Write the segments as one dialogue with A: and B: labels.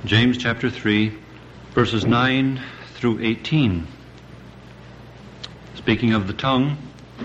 A: James chapter 3, verses 9 through 18. Speaking of the tongue,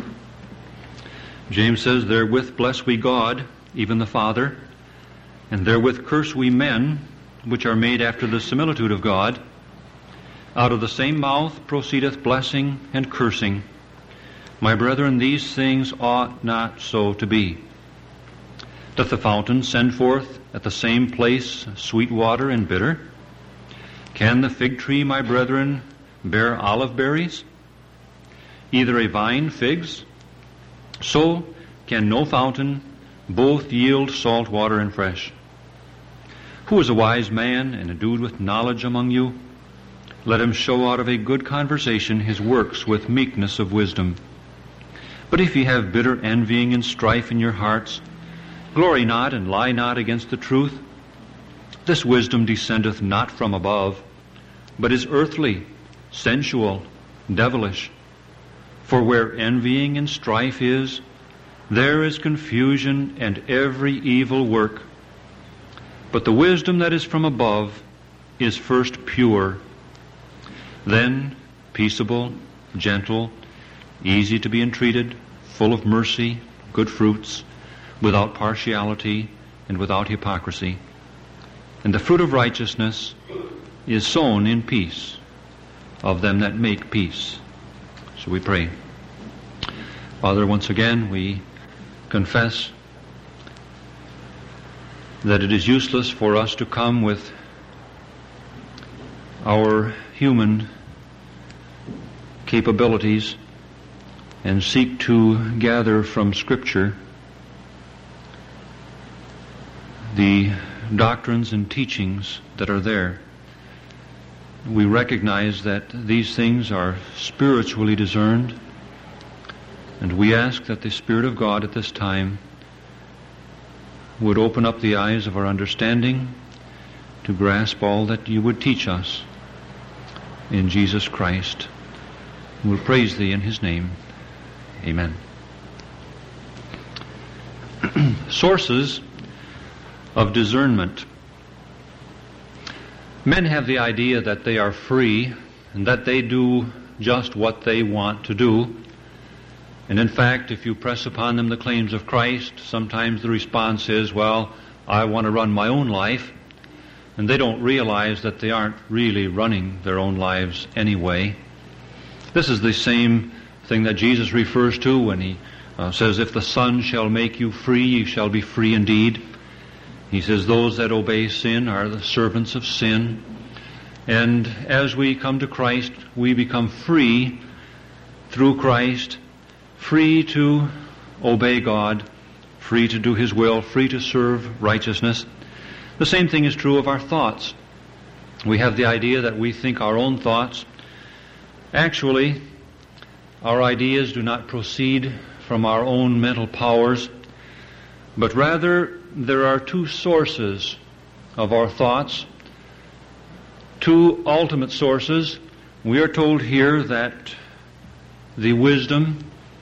A: James says, "Therewith bless we God, even the Father, and therewith curse we men, which are made after the similitude of God. Out of the same mouth proceedeth blessing and cursing. My brethren, these things ought not so to be. Doth the fountain send forth at the same place sweet water and bitter? Can the fig tree, my brethren, bear olive berries? Either a vine figs? So can no fountain both yield salt water and fresh. Who is a wise man and endued with knowledge among you? Let him show out of a good conversation his works with meekness of wisdom. But if ye have bitter envying and strife in your hearts, glory not and lie not against the truth. This wisdom descendeth not from above, but is earthly, sensual, devilish. For where envying and strife is, there is confusion and every evil work. But the wisdom that is from above is first pure, then peaceable, gentle, easy to be entreated, full of mercy, good fruits, without partiality and without hypocrisy. And the fruit of righteousness is sown in peace of them that make peace." So we pray. Father, once again we confess that it is useless for us to come with our human capabilities and seek to gather from Scripture the doctrines and teachings that are there. We recognize that these things are spiritually discerned, and we ask that the Spirit of God at this time would open up the eyes of our understanding to grasp all that you would teach us in Jesus Christ. We'll praise Thee in His name. Amen. Sources of discernment. Men have the idea that they are free and that they do just what they want to do. And in fact, if you press upon them the claims of Christ, sometimes the response is, well, I want to run my own life. And they don't realize that they aren't really running their own lives anyway. This is the same thing that Jesus refers to when He says, "If the Son shall make you free, you shall be free indeed." He says, "Those that obey sin are the servants of sin." And as we come to Christ, we become free through Christ, free to obey God, free to do His will, free to serve righteousness. The same thing is true of our thoughts. We have the idea that we think our own thoughts. Actually, our ideas do not proceed from our own mental powers, but rather there are two sources of our thoughts, two ultimate sources. We are told here that the wisdom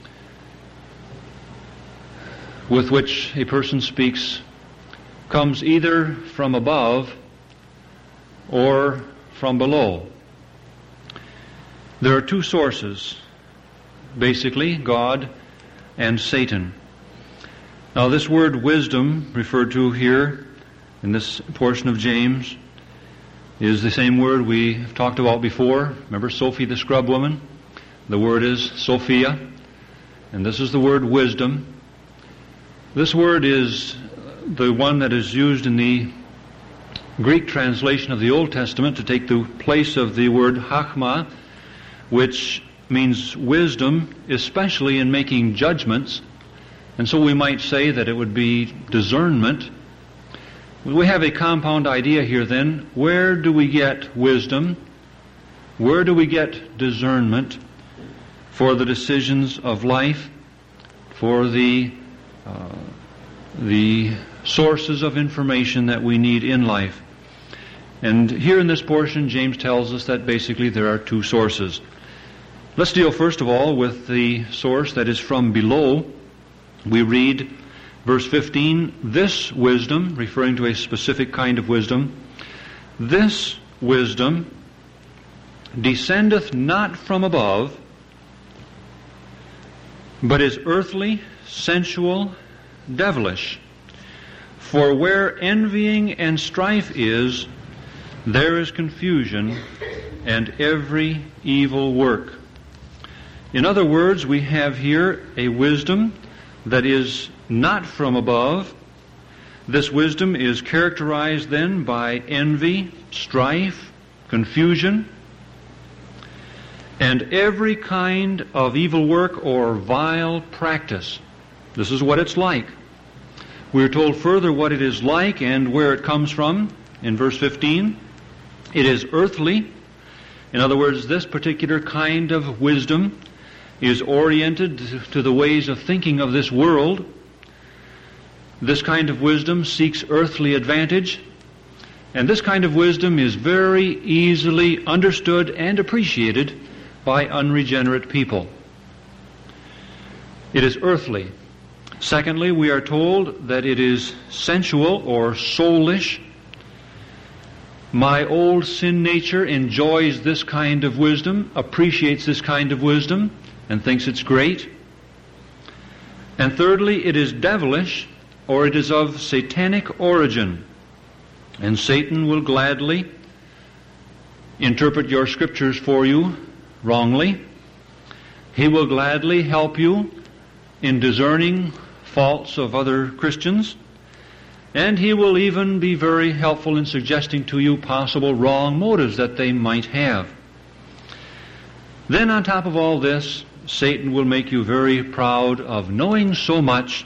A: with which a person speaks comes either from above or from below. There are two sources, basically, God and Satan. Now, this word wisdom, referred to here in this portion of James, is the same word we have talked about before. Remember Sophie the scrub woman? The word is Sophia, and this is the word wisdom. This word is the one that is used in the Greek translation of the Old Testament to take the place of the word chachma, which means wisdom, especially in making judgments. And so we might say that it would be discernment. We have a compound idea here then. Where do we get wisdom? Where do we get discernment for the decisions of life, for the sources of information that we need in life? And here in this portion, James tells us that basically there are two sources. Let's deal first of all with the source that is from below. We read verse 15, "This wisdom," referring to a specific kind of wisdom, This wisdom descendeth not from above, but is earthly, sensual, devilish. For where envying and strife is, there is confusion and every evil work. In other words, we have here a wisdom that is not from above. This wisdom is characterized then by envy, strife, confusion, and every kind of evil work or vile practice. This is what it's like. We are told further what it is like and where it comes from in verse 15. It is earthly. In other words, this particular kind of wisdom is oriented to the ways of thinking of this world. This kind of wisdom seeks earthly advantage, and this kind of wisdom is very easily understood and appreciated by unregenerate people. It is earthly. Secondly, we are told that it is sensual or soulish. My old sin nature enjoys this kind of wisdom, appreciates this kind of wisdom, and thinks it's great. And thirdly, it is devilish, or it is of satanic origin. And Satan will gladly interpret your scriptures for you wrongly. He will gladly help you in discerning faults of other Christians. And he will even be very helpful in suggesting to you possible wrong motives that they might have. Then on top of all this, Satan will make you very proud of knowing so much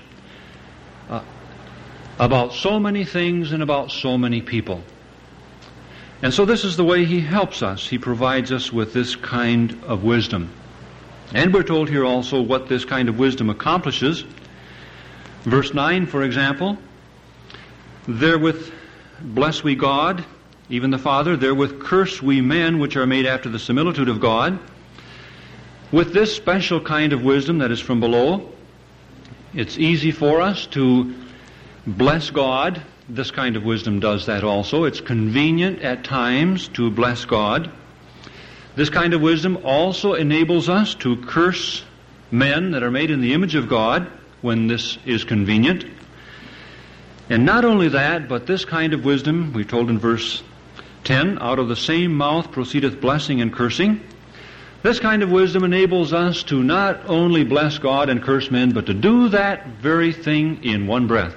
A: about so many things and about so many people. And so this is the way he helps us. He provides us with this kind of wisdom. And we're told here also what this kind of wisdom accomplishes. Verse 9, for example, therewith bless we God, even the Father, therewith curse we men which are made after the similitude of God. With this special kind of wisdom that is from below, it's easy for us to bless God. This kind of wisdom does that also. It's convenient at times to bless God. This kind of wisdom also enables us to curse men that are made in the image of God when this is convenient. And not only that, but this kind of wisdom, we're told in verse 10, out of the same mouth proceedeth blessing and cursing. This kind of wisdom enables us to not only bless God and curse men, but to do that very thing in one breath.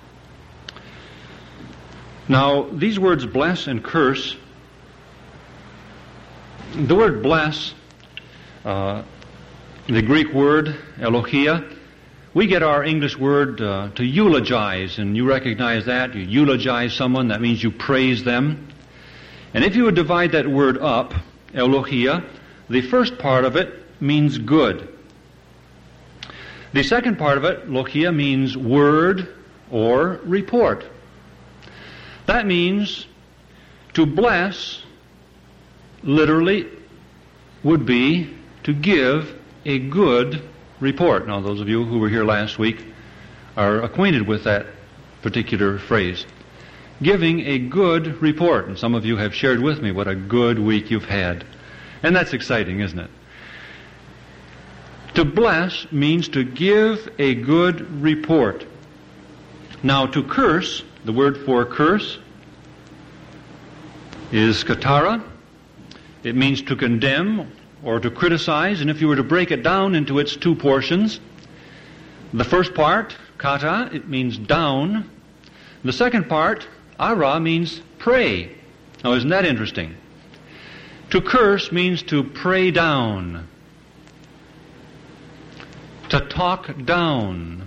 A: Now, these words bless and curse, the word bless, the Greek word elogia, we get our English word to eulogize, and you recognize that. You eulogize someone, that means you praise them. And if you would divide that word up, elogia, the first part of it means good. The second part of it, logia, means word or report. That means to bless literally would be to give a good report. Now, those of you who were here last week are acquainted with that particular phrase. Giving a good report. And some of you have shared with me what a good week you've had. And that's exciting, isn't it? To bless means to give a good report. Now, to curse, the word for curse is katara. It means to condemn or to criticize. And if you were to break it down into its two portions, the first part, kata, it means down. The second part, ara, means pray. Now, isn't that interesting? To curse means to pray down, to talk down.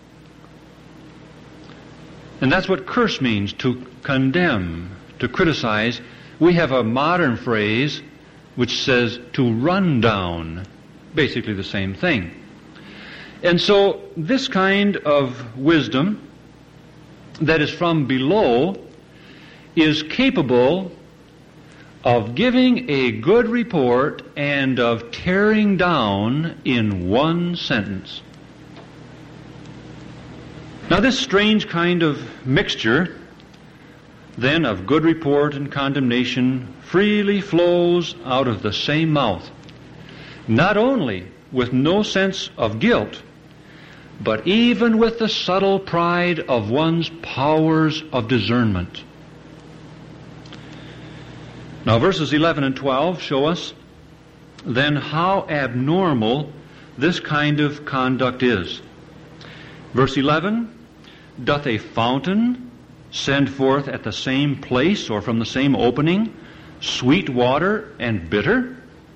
A: And that's what curse means, to condemn, to criticize. We have a modern phrase which says to run down, basically the same thing. And so this kind of wisdom that is from below is capable of giving a good report and of tearing down in one sentence. Now, this strange kind of mixture then of good report and condemnation freely flows out of the same mouth, not only with no sense of guilt, but even with the subtle pride of one's powers of discernment. Now verses 11 and 12 show us then how abnormal this kind of conduct is. Verse 11, doth a fountain send forth at the same place or from the same opening sweet water and bitter?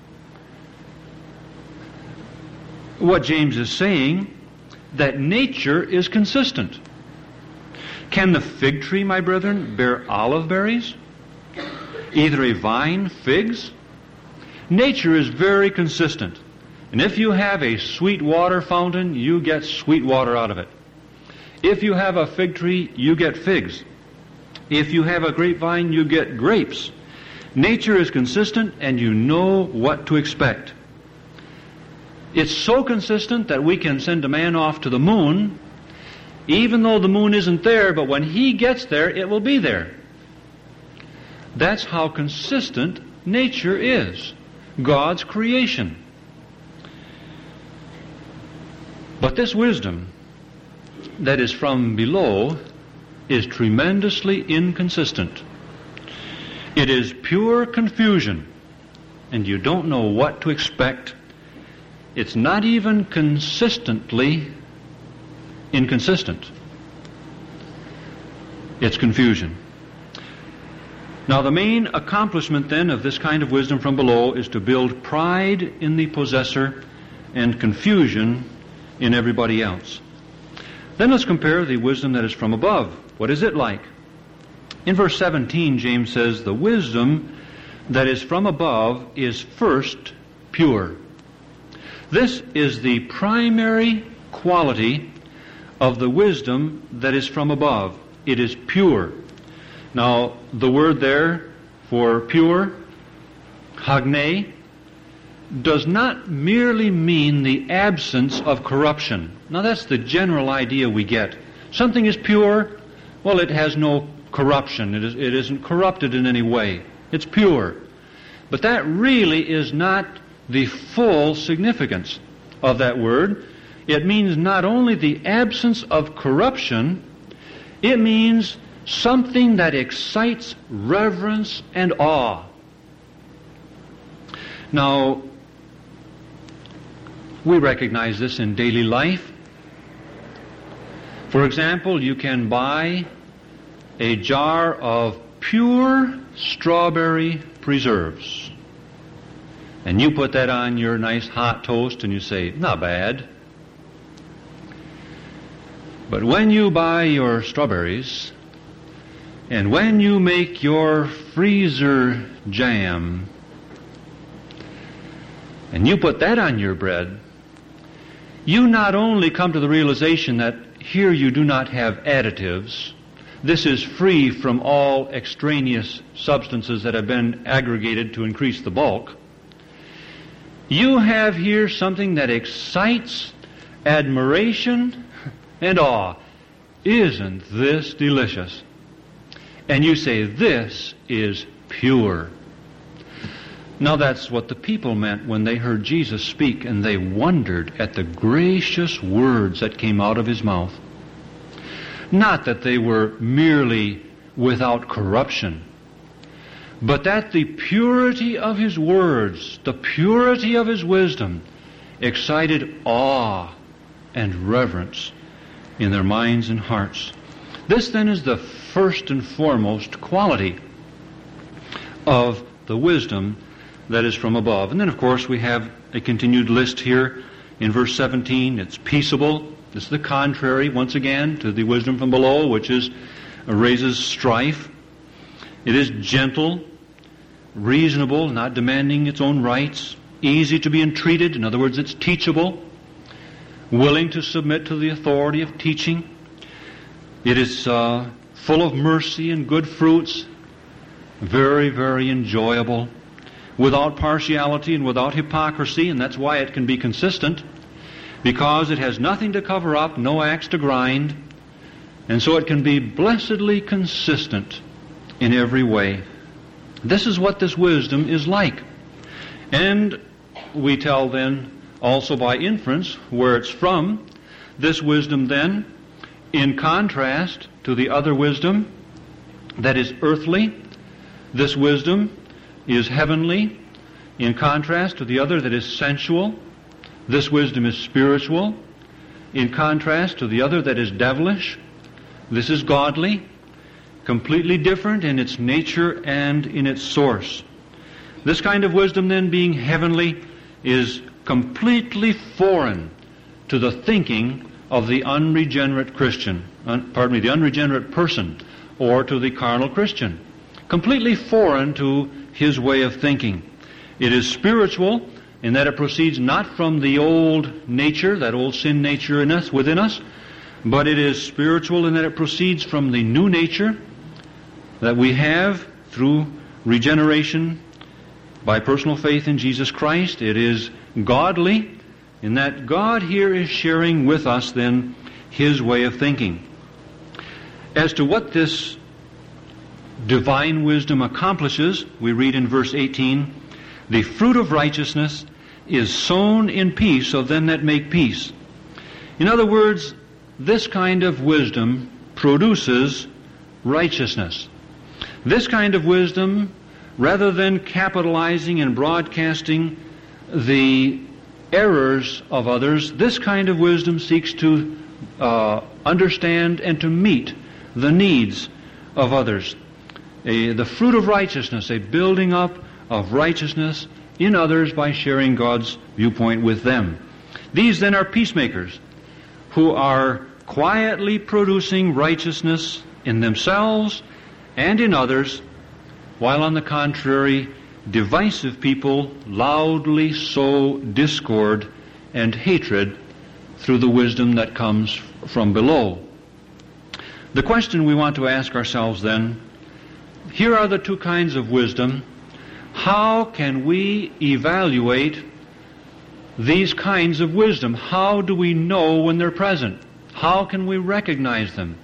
A: What James is saying, that nature is consistent. Can the fig tree, my brethren, bear olive berries? Either a vine, figs? Nature is very consistent. And if you have a sweet water fountain, you get sweet water out of it. If you have a fig tree, you get figs. If you have a grapevine, you get grapes. Nature is consistent, and you know what to expect. It's so consistent that we can send a man off to the moon, even though the moon isn't there, but when he gets there, it will be there. That's how consistent nature is, God's creation. But this wisdom that is from below is tremendously inconsistent. It is pure confusion, and you don't know what to expect. It's not even consistently inconsistent. It's confusion. Now, the main accomplishment then of this kind of wisdom from below is to build pride in the possessor and confusion in everybody else. Then let's compare the wisdom that is from above. What is it like? In verse 17, James says, the wisdom that is from above is first pure. This is the primary quality of the wisdom that is from above. It is pure. Now, the word there for pure, hagne, does not merely mean the absence of corruption. Now, that's the general idea we get. Something is pure, well, it has no corruption. It isn't corrupted in any way. It's pure. But that really is not the full significance of that word. It means not only the absence of corruption, it means something that excites reverence and awe. Now, we recognize this in daily life. For example, you can buy a jar of pure strawberry preserves, and you put that on your nice hot toast and you say, not bad. But when you buy your strawberries, and when you make your freezer jam, and you put that on your bread, you not only come to the realization that here you do not have additives, this is free from all extraneous substances that have been aggregated to increase the bulk. You have here something that excites admiration and awe. Isn't this delicious? And you say, this is pure. Now that's what the people meant when they heard Jesus speak, and they wondered at the gracious words that came out of his mouth. Not that they were merely without corruption, but that the purity of his words, the purity of his wisdom, excited awe and reverence in their minds and hearts. This then is the first and foremost quality of the wisdom that is from above. And then, of course, we have a continued list here in verse 17. It's peaceable. This is the contrary, once again, to the wisdom from below, which raises strife. It is gentle, reasonable, not demanding its own rights, easy to be entreated. In other words, it's teachable, willing to submit to the authority of teaching. It is full of mercy and good fruits, very, very enjoyable, without partiality and without hypocrisy, and that's why it can be consistent, because it has nothing to cover up, no axe to grind, and so it can be blessedly consistent in every way. This is what this wisdom is like. And we tell then also by inference where it's from. This wisdom then, in contrast to the other wisdom that is earthly, this wisdom is heavenly, in contrast to the other that is sensual. This wisdom is spiritual, in contrast to the other that is devilish. This is godly, completely different in its nature and in its source. This kind of wisdom then, being heavenly, is completely foreign to the thinking of the unregenerate Christian, the unregenerate person, or to the carnal Christian. Completely foreign to his way of thinking. It is spiritual in that it proceeds not from the old nature, that old sin nature within us, but it is spiritual in that it proceeds from the new nature that we have through regeneration by personal faith in Jesus Christ. It is godly in that God here is sharing with us then His way of thinking. As to what this divine wisdom accomplishes, we read in verse 18, "The fruit of righteousness is sown in peace of them that make peace." In other words, this kind of wisdom produces righteousness. This kind of wisdom, rather than capitalizing and broadcasting the errors of others, this kind of wisdom seeks to understand and to meet the needs of others. The fruit of righteousness, a building up of righteousness in others by sharing God's viewpoint with them. These then are peacemakers who are quietly producing righteousness in themselves and in others, while on the contrary, divisive people loudly sow discord and hatred through the wisdom that comes from below. The question we want to ask ourselves then, here are the two kinds of wisdom. How can we evaluate these kinds of wisdom? How do we know when they're present? How can we recognize them?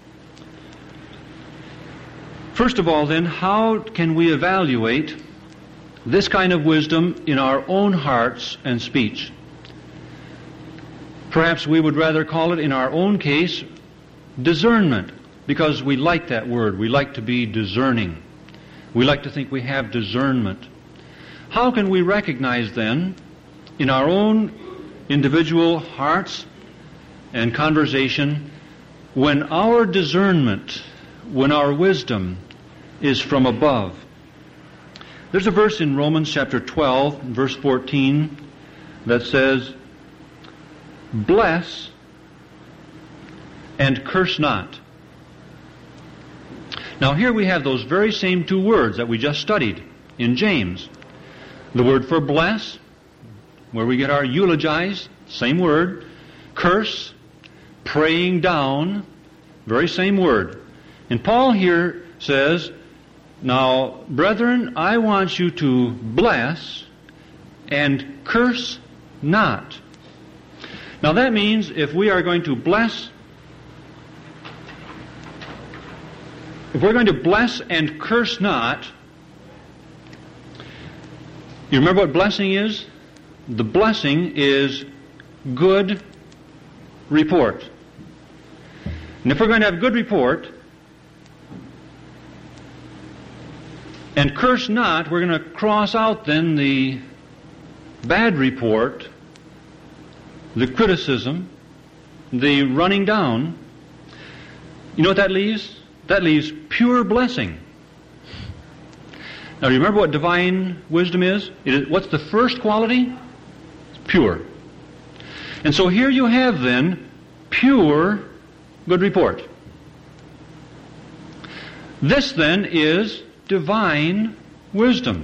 A: First of all then, how can we evaluate this kind of wisdom in our own hearts and speech? Perhaps we would rather call it, in our own case, discernment, because we like that word. We like to be discerning. We like to think we have discernment. How can we recognize then, in our own individual hearts and conversation, when our discernment, when our wisdom is from above? There's a verse in Romans chapter 12, verse 14, that says, "Bless and curse not." Now here we have those very same two words that we just studied in James. The word for bless, where we get our eulogize, same word. Curse, praying down, very same word. And Paul here says, "Now, brethren, I want you to bless and curse not." Now that means if we are going to bless, if we're going to bless and curse not, you remember what blessing is? The blessing is good report. And if we're going to have good report, and curse not, we're going to cross out then the bad report, the criticism, the running down. You know what that leaves? That leaves pure blessing. Now remember what divine wisdom is? What's the first quality? It's pure. And so here you have then pure good report. This then is divine wisdom.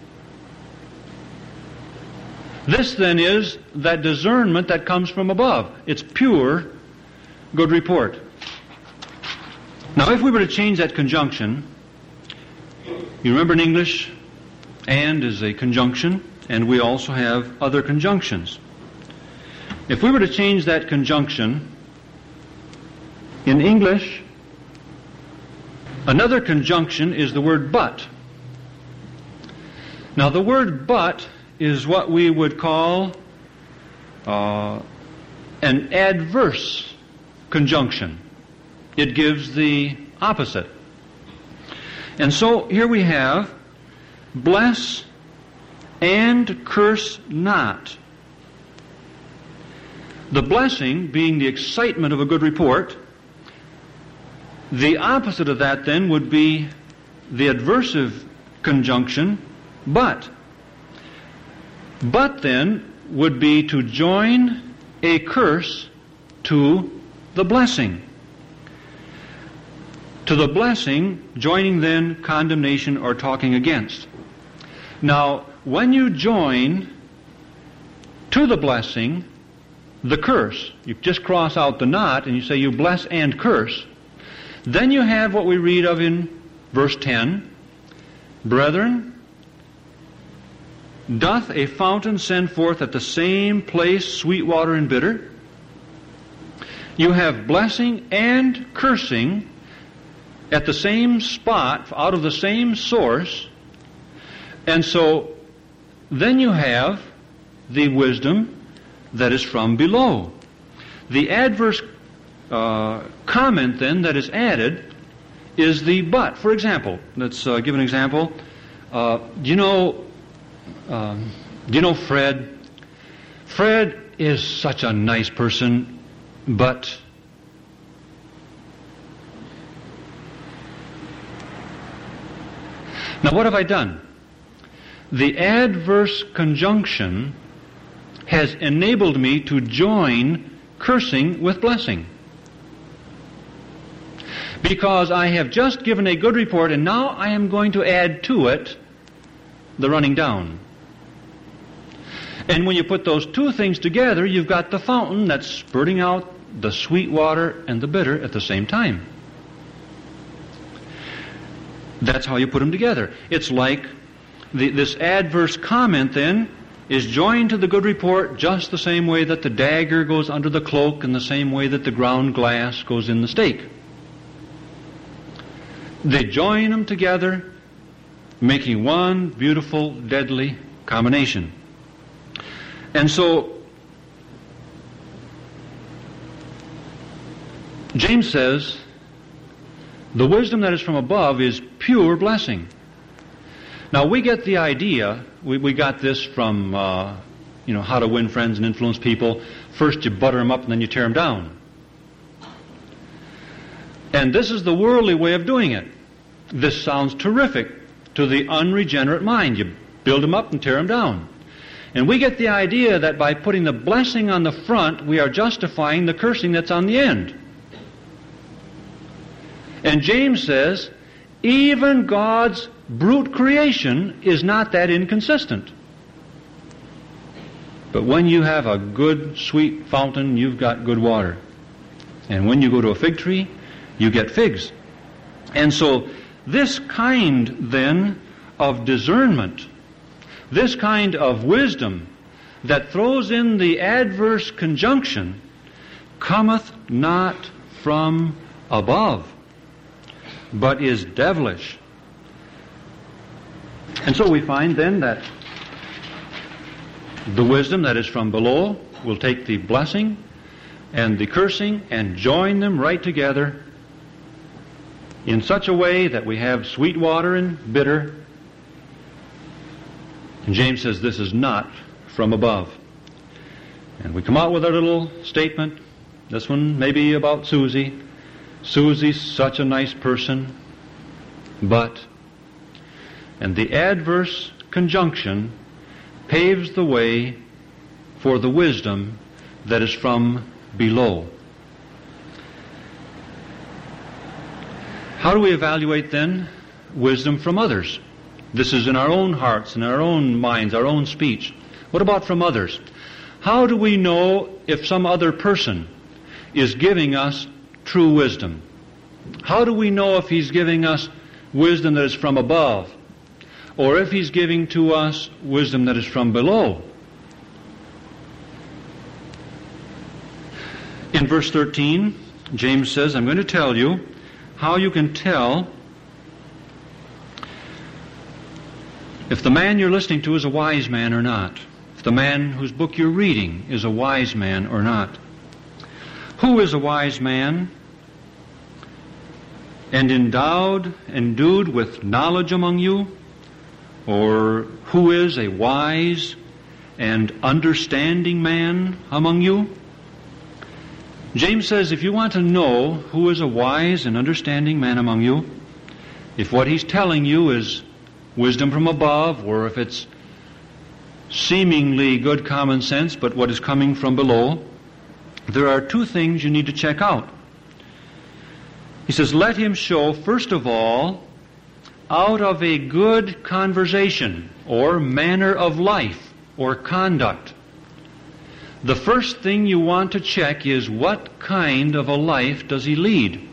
A: This then is that discernment that comes from above. It's pure good report. Now if we were to change that conjunction, you remember in English, and is a conjunction, and we also have other conjunctions. If we were to change that conjunction, in English, Another conjunction is the word but. Now the word but is what we would call an adverse conjunction. It gives the opposite. And so here we have, bless and curse not. The blessing being the excitement of a good report. The opposite of that then would be the adversive conjunction, but. But then would be to join a curse to the blessing. To the blessing, joining then condemnation or talking against. Now, when you join to the blessing the curse, you just cross out the not and you say you bless and curse, then you have what we read of in verse 10. Brethren, doth a fountain send forth at the same place sweet water and bitter? You have blessing and cursing at the same spot, out of the same source. And so then you have the wisdom that is from below. The adverse comment then that is added is the but. For example, let's give an example. Do you know Fred? Fred is such a nice person, but now what have I done? The adverse conjunction has enabled me to join cursing with blessing. Because I have just given a good report and now I am going to add to it the running down. And when you put those two things together, you've got the fountain that's spurting out the sweet water and the bitter at the same time. That's how you put them together. It's like this adverse comment then is joined to the good report just the same way that the dagger goes under the cloak and the same way that the ground glass goes in the stake. They join them together, making one beautiful, deadly combination. And so, James says, the wisdom that is from above is pure blessing. Now, we get the idea, we got this from, How to Win Friends and Influence People. First you butter them up and then you tear them down. And this is the worldly way of doing it. This sounds terrific to the unregenerate mind. You build them up and tear them down. And we get the idea that by putting the blessing on the front, we are justifying the cursing that's on the end. And James says, even God's brute creation is not that inconsistent. But when you have a good, sweet fountain, you've got good water. And when you go to a fig tree, you get figs. And so this kind, then, of discernment, this kind of wisdom that throws in the adverse conjunction, cometh not from above, but is devilish. And so we find then that the wisdom that is from below will take the blessing and the cursing and join them right together in such a way that we have sweet water and bitter. And James says this is not from above. And we come out with our little statement. This one may be about Susie. Susie's such a nice person, but... And the adverse conjunction paves the way for the wisdom that is from below. How do we evaluate then wisdom from others? This is in our own hearts, in our own minds, our own speech. What about from others? How do we know if some other person is giving us true wisdom? How do we know if he's giving us wisdom that is from above, or if he's giving to us wisdom that is from below? In verse 13, James says, I'm going to tell you how you can tell if the man you're listening to is a wise man or not. If the man whose book you're reading is a wise man or not. Who is a wise man? And endued with knowledge among you? Or who is a wise and understanding man among you? James says if you want to know who is a wise and understanding man among you, if what he's telling you is wisdom from above, or if it's seemingly good common sense, but what is coming from below, there are two things you need to check out. He says, let him show, first of all, out of a good conversation, or manner of life, or conduct. The first thing you want to check is what kind of a life does he lead?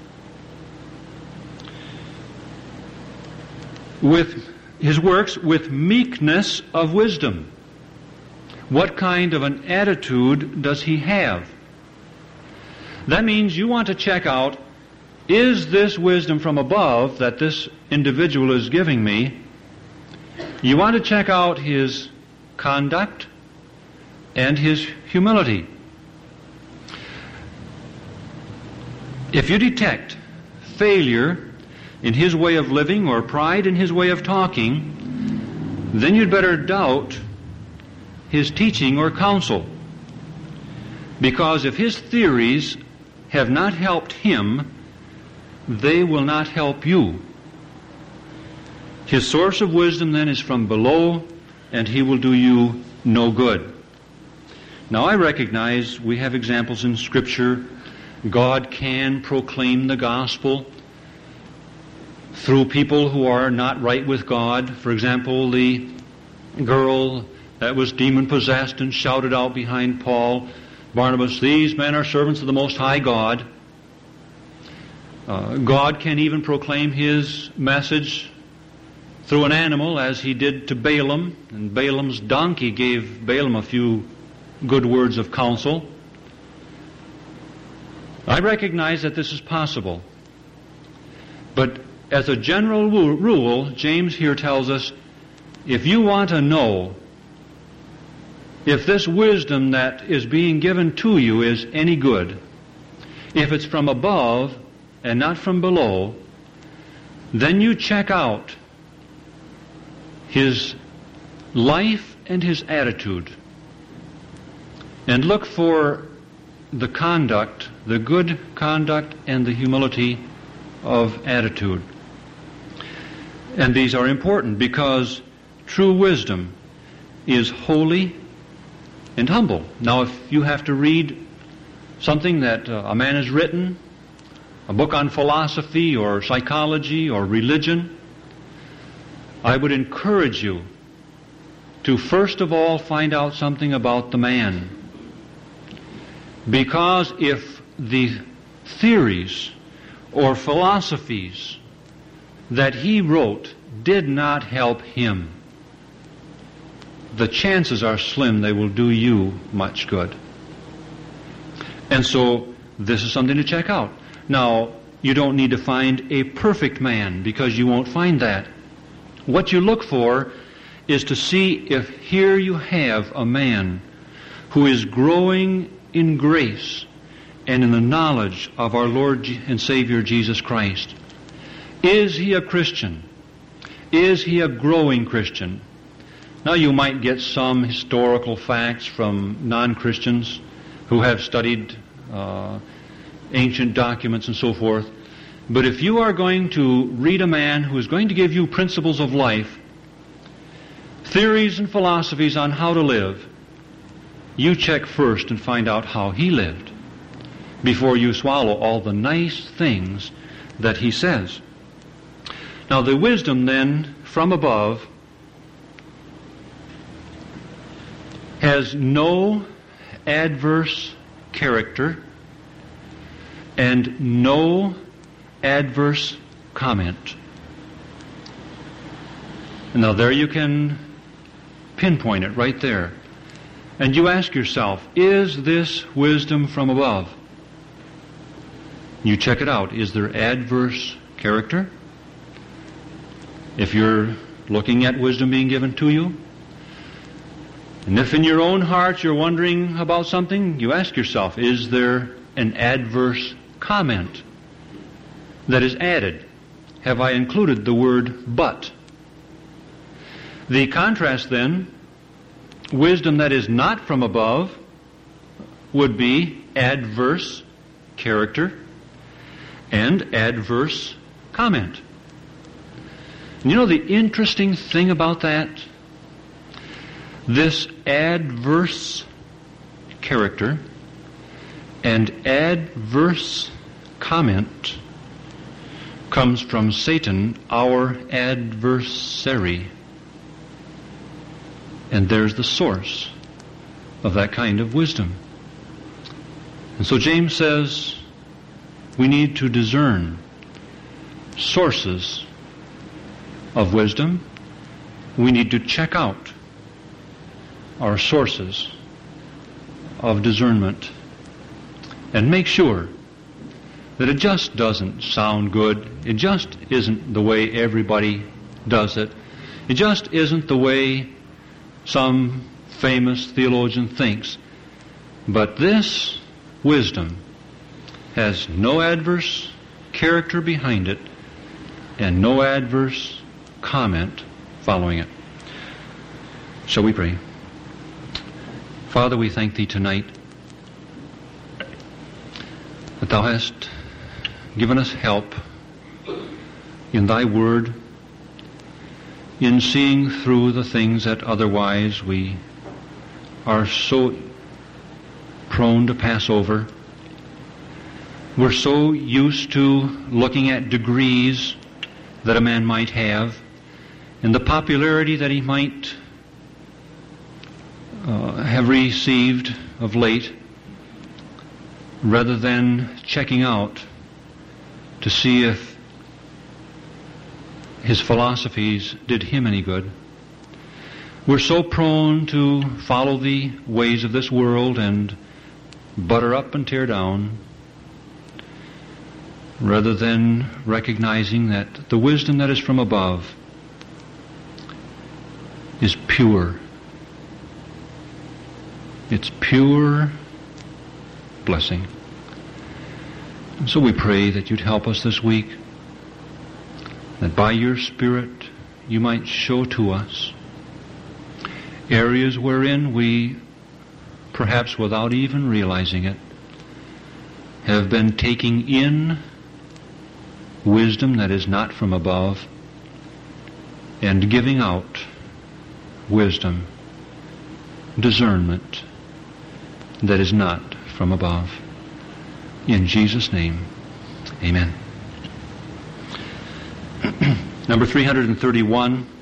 A: With his works, with meekness of wisdom. What kind of an attitude does he have? That means you want to check out, is this wisdom from above that this individual is giving me? You want to check out his conduct and his humility. If you detect failure in his way of living or pride in his way of talking, then you'd better doubt his teaching or counsel. Because if his theories have not helped him, they will not help you. His source of wisdom then is from below, and he will do you no good. Now I recognize we have examples in Scripture. God can proclaim the gospel through people who are not right with God. For example, the girl that was demon-possessed and shouted out behind Paul, Barnabas, these men are servants of the Most High God. God can even proclaim His message through an animal, as He did to Balaam, and Balaam's donkey gave Balaam a few good words of counsel. I recognize that this is possible. But as a general rule, James here tells us, if you want to know if this wisdom that is being given to you is any good, if it's from above and not from below, then you check out his life and his attitude and look for the conduct, the good conduct and the humility of attitude. And these are important because true wisdom is holy and humble. Now, if you have to read something that a man has written, a book on philosophy or psychology or religion, I would encourage you to first of all find out something about the man. Because if the theories or philosophies that he wrote did not help him, the chances are slim they will do you much good. And so this is something to check out. Now, you don't need to find a perfect man, because you won't find that. What you look for is to see if here you have a man who is growing in grace and in the knowledge of our Lord and Savior Jesus Christ. Is he a Christian? Is he a growing Christian? Now, you might get some historical facts from non-Christians who have studied ancient documents and so forth. But if you are going to read a man who is going to give you principles of life, theories and philosophies on how to live, you check first and find out how he lived before you swallow all the nice things that he says. Now, the wisdom then from above has no adverse character and no adverse comment. Now there you can pinpoint it right there. And you ask yourself, is this wisdom from above? You check it out. Is there adverse character? If you're looking at wisdom being given to you. And if in your own heart you're wondering about something, you ask yourself, is there an adverse comment that is added? Have I included the word but? The contrast then, wisdom that is not from above, would be adverse character and adverse comment. And you know the interesting thing about that? This adverse character and adverse comment comes from Satan, our adversary. And there's the source of that kind of wisdom. And so James says we need to discern sources of wisdom. We need to check out our sources of discernment and make sure that it just doesn't sound good. It just isn't the way everybody does it. It just isn't the way some famous theologian thinks. But this wisdom has no adverse character behind it and no adverse comment following it. Shall we pray? Father, we thank Thee tonight that Thou hast given us help in Thy Word, in seeing through the things that otherwise we are so prone to pass over. We're so used to looking at degrees that a man might have and the popularity that he might have received of late, rather than checking out to see if his philosophies did him any good. We're so prone to follow the ways of this world and butter up and tear down, rather than recognizing that the wisdom that is from above is pure. It's pure blessing. And so we pray that You'd help us this week, that by Your Spirit You might show to us areas wherein we, perhaps without even realizing it, have been taking in wisdom that is not from above and giving out wisdom, discernment that is not from above. In Jesus' name, amen. Number 331.